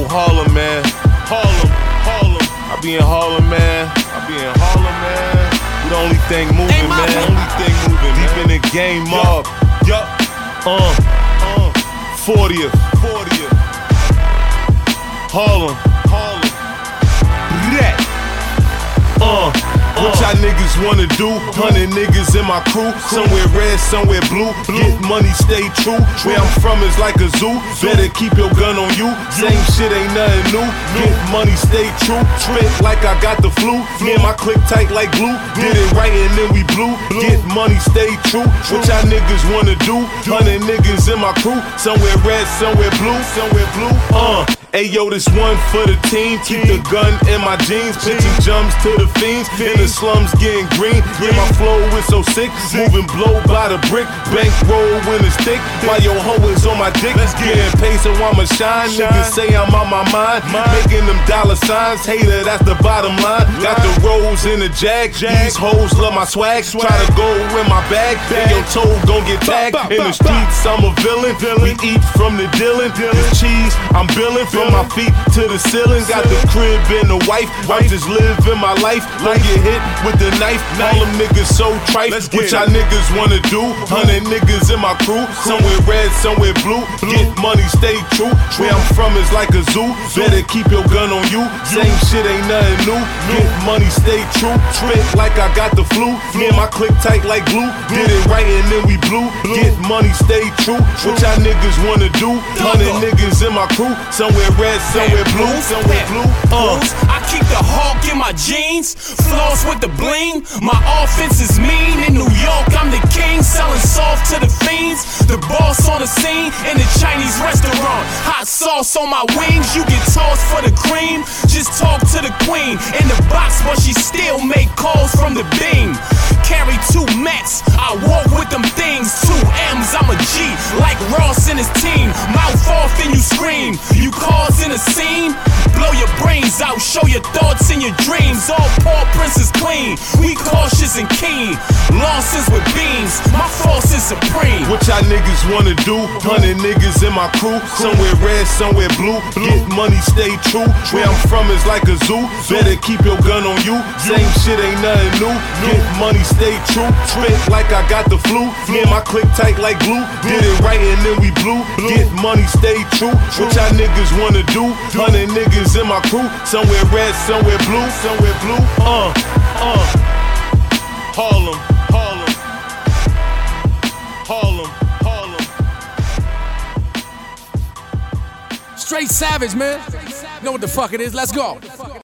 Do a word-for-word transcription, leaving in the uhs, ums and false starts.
Harlem, man. Harlem, Harlem. I be in Harlem, man. I be in Harlem, man. We the only thing moving, hey, man. Only thing moving, deep man. In the game, mob. Yup. Uh, uh. fortieth. fortieth. Harlem, Harlem. That. Uh. What y'all niggas wanna do? Hundred niggas in my crew. Somewhere red, somewhere blue. Get money, stay true. Where I'm from is like a zoo. Better keep your gun on you. Same shit ain't nothing new. Get money, stay true. Spit like I got the flu. Me and my click tight like glue. Did it right and then we blew. Get money, stay true. What y'all niggas wanna do? Hundred niggas in my crew. Somewhere red, somewhere blue. Somewhere blue. Uh. Ayo, this one for the team. Keep the gun in my jeans. Pitching jumps to the fiends. In the slums getting green. Yeah, my flow is so sick. Moving blow by the brick. Bank roll when it's thick. While your hoe is on my dick. Getting paid so I'ma shine. Niggas say I'm on my mind. Making them dollar signs. Hater, that's the bottom line. Got the rolls in the jag. These hoes love my swag. Try to go in my bag. And your toe gon' get tagged. In the streets, I'm a villain. We eat from the Dylan. This cheese, I'm billing. From my feet to the ceiling, got the crib and the wife. I just live in my life, don't get hit with the knife. All them niggas so trite, what y'all niggas wanna do? Hundred niggas in my crew, somewhere red, somewhere blue. Get money, stay true. Where I'm from is like a zoo. Better keep your gun on you. Same shit ain't nothing new. Get money, stay true. Spit like I got the flu. Me and my click tight like glue. Did it right and then we blew. Get money, stay true. What y'all niggas wanna do? Hundred niggas in my crew, somewhere red, somewhere blue, somewhere blue. Uh. I keep the hawk in my jeans, floss with the bling. My offense is mean. In New York, I'm the king, selling soft to the fiends. The boss on the scene in the Chinese restaurant. Hot sauce on my wings, you get tossed for the cream. Just talk to the queen in the box, but she still make calls from the beam. Carry two Mets, I walk with them things. Two M's, I'm a G, like Ross and his team. Mouth off and you scream. You cause in a scene, blow your brains out, show your thoughts and your dreams. All Paul Prince is clean, we cautious and keen. Losses with beams, my force is supreme. What y'all niggas wanna do? Hundred niggas in my crew, somewhere red, somewhere blue. Get money, stay true. Where I'm from is like a zoo. Better keep your gun on you. Same shit ain't nothing new. Get money, stay true. Spit like I got the flu. Me and my click tight like glue. Did it right and then we blew. Get money, stay true. What y'all niggas wanna do? Hundred niggas in my crew, somewhere red, somewhere blue, somewhere blue. Uh, uh. Harlem, Harlem, Harlem, Harlem. Straight savage, man. Know what the fuck it is? Let's go.